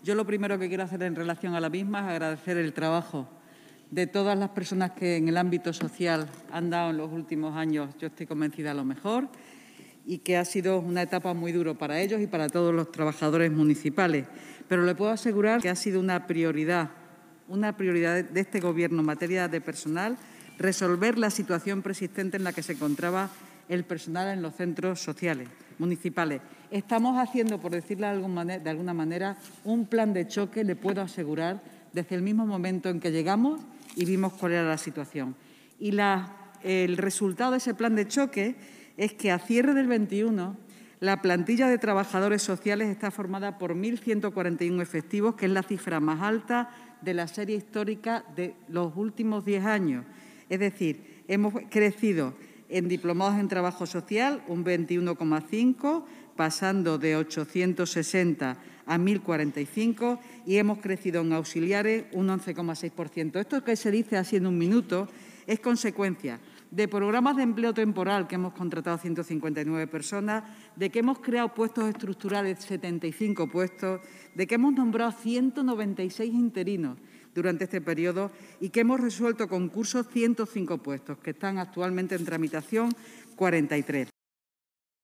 Yo lo primero que quiero hacer en relación a la misma es agradecer el trabajo de todas las personas que en el ámbito social han dado en los últimos años, yo estoy convencida, lo mejor, y que ha sido una etapa muy dura para ellos y para todos los trabajadores municipales. Pero le puedo asegurar que ha sido una prioridad de este Gobierno en materia de personal, resolver la situación persistente en la que se encontraba el personal en los centros sociales municipales. Estamos haciendo, por decirlo de alguna manera, un plan de choque, le puedo asegurar, desde el mismo momento en que llegamos y vimos cuál era la situación. Y el resultado de ese plan de choque es que a cierre del 21 la plantilla de trabajadores sociales está formada por 1.141 efectivos, que es la cifra más alta de la serie histórica de los últimos 10 años. Es decir, hemos crecido en diplomados en trabajo social un 21,5%, pasando de 860 a 1.045, y hemos crecido en auxiliares un 11,6%. Esto que se dice así en un minuto es consecuencia de programas de empleo temporal, que hemos contratado 159 personas, de que hemos creado puestos estructurales, 75 puestos, de que hemos nombrado 196 interinos durante este periodo y que hemos resuelto concursos 105 puestos, que están actualmente en tramitación 43.